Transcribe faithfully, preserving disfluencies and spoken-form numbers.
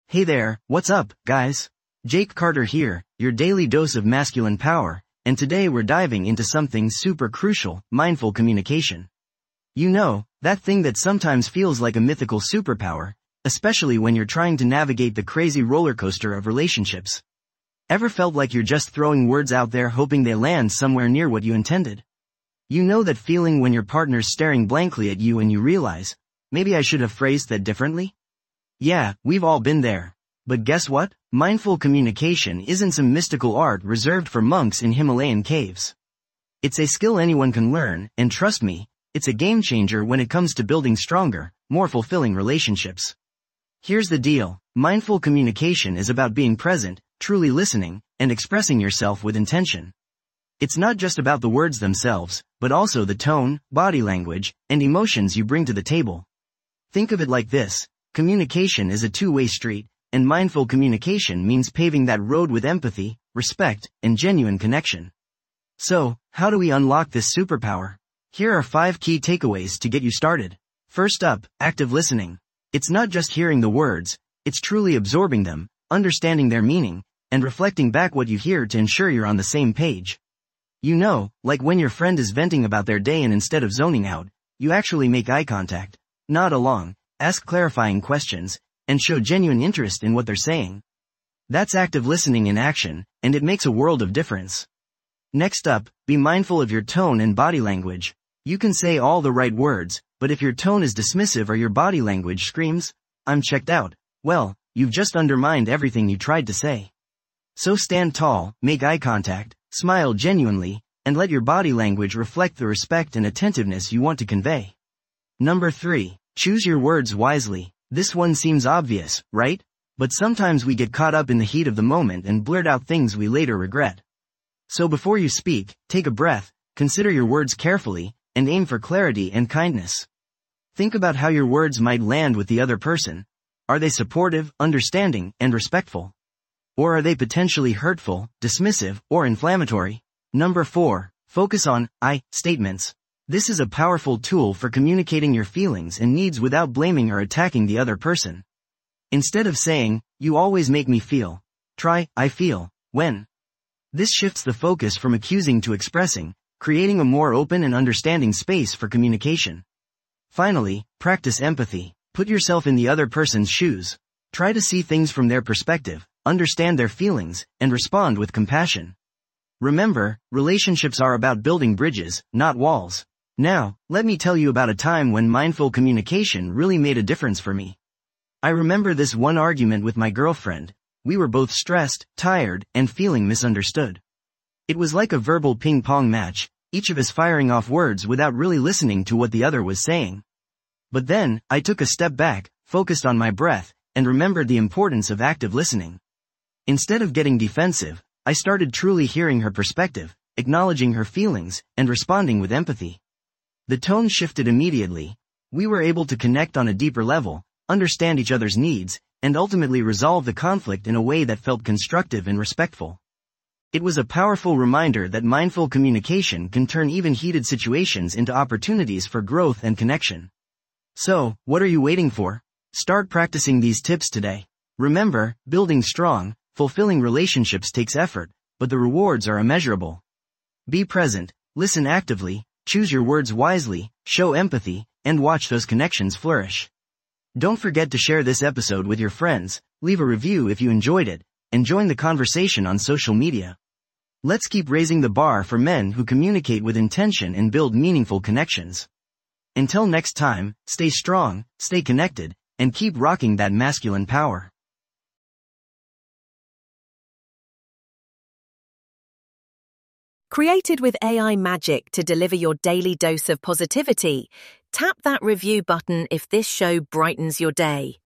Hey there, what's up, guys? Jake Carter here, your daily dose of masculine power, and today we're diving into something super crucial, mindful communication. You know, that thing that sometimes feels like a mythical superpower, especially when you're trying to navigate the crazy roller coaster of relationships. Ever felt like you're just throwing words out there hoping they land somewhere near what you intended? You know that feeling when your partner's staring blankly at you and you realize, maybe I should have phrased that differently? Yeah, we've all been there. But guess what? Mindful communication isn't some mystical art reserved for monks in Himalayan caves. It's a skill anyone can learn, and trust me, it's a game changer when it comes to building stronger, more fulfilling relationships. Here's the deal. Mindful communication is about being present, truly listening, and expressing yourself with intention. It's not just about the words themselves, but also the tone, body language, and emotions you bring to the table. Think of it like this. Communication is a two-way street, and mindful communication means paving that road with empathy, respect, and genuine connection. So, how do we unlock this superpower? Here are five key takeaways to get you started. First up, active listening. It's not just hearing the words, it's truly absorbing them, understanding their meaning, and reflecting back what you hear to ensure you're on the same page. You know, like when your friend is venting about their day and instead of zoning out, you actually make eye contact, nod along, ask clarifying questions, and show genuine interest in what they're saying. That's active listening in action, and it makes a world of difference. Next up, be mindful of your tone and body language. You can say all the right words, but if your tone is dismissive or your body language screams, "I'm checked out," well, you've just undermined everything you tried to say. So stand tall, make eye contact, smile genuinely, and let your body language reflect the respect and attentiveness you want to convey. Number three. Choose your words wisely. This one seems obvious, right? But sometimes we get caught up in the heat of the moment and blurt out things we later regret. So before you speak, take a breath, consider your words carefully, and aim for clarity and kindness. Think about how your words might land with the other person. Are they supportive, understanding, and respectful? Or are they potentially hurtful, dismissive, or inflammatory? Number four. Focus on I statements. This is a powerful tool for communicating your feelings and needs without blaming or attacking the other person. Instead of saying, "You always make me feel," try, "I feel, when." This shifts the focus from accusing to expressing, creating a more open and understanding space for communication. Finally, practice empathy. Put yourself in the other person's shoes. Try to see things from their perspective, understand their feelings, and respond with compassion. Remember, relationships are about building bridges, not walls. Now, let me tell you about a time when mindful communication really made a difference for me. I remember this one argument with my girlfriend. We were both stressed, tired, and feeling misunderstood. It was like a verbal ping-pong match, each of us firing off words without really listening to what the other was saying. But then, I took a step back, focused on my breath, and remembered the importance of active listening. Instead of getting defensive, I started truly hearing her perspective, acknowledging her feelings, and responding with empathy. The tone shifted immediately. We were able to connect on a deeper level, understand each other's needs, and ultimately resolve the conflict in a way that felt constructive and respectful. It was a powerful reminder that mindful communication can turn even heated situations into opportunities for growth and connection. So, what are you waiting for? Start practicing these tips today. Remember, building strong, fulfilling relationships takes effort, but the rewards are immeasurable. Be present, listen actively, choose your words wisely, show empathy, and watch those connections flourish. Don't forget to share this episode with your friends, leave a review if you enjoyed it, and join the conversation on social media. Let's keep raising the bar for men who communicate with intention and build meaningful connections. Until next time, stay strong, stay connected, and keep rocking that masculine power. Created with A I magic to deliver your daily dose of positivity, tap that review button if this show brightens your day.